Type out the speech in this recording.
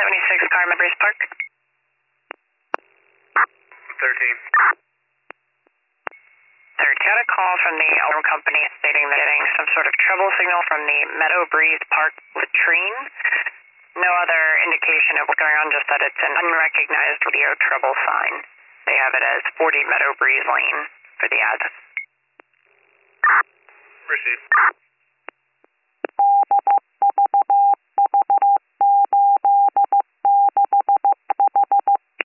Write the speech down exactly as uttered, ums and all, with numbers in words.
seventy-six Carmen Breeze Park. thirteen. Third, got a call from the alarm company stating that getting some sort of trouble signal from the Meadow Breeze Park latrine. No other indication of what's going on, just that it's an unrecognized radio trouble sign. They have it as forty Meadow Breeze Lane for the ad. Proceed.